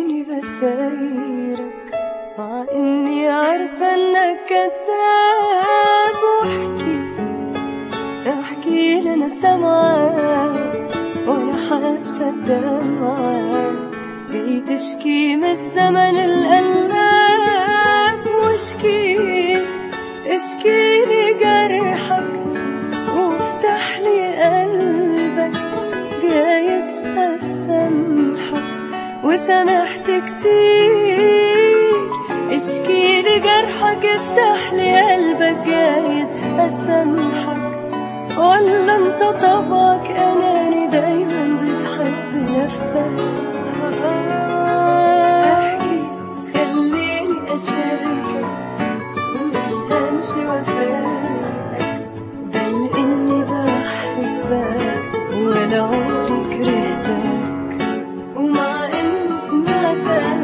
خليني بسايرك مع إني عارفة إنك كذاب. احكي لي أنا سامعاك وأنا حابسة الدمعة، جاي تشكي من الزمن القلاب. اشكي لي جرحك وافتح لي قلبك، جايز أسامحك وسامحت كتير. اشكي لي جرحك افتح لي قلبك، جايز أسامحك. ولا انت طبعك أناني دايما بتحب نفسك؟ احكي خليني أشاركك ومش همشي وافارقك، ده لإني بحبك ولا عمري كرهتك. ومع إني سمعتك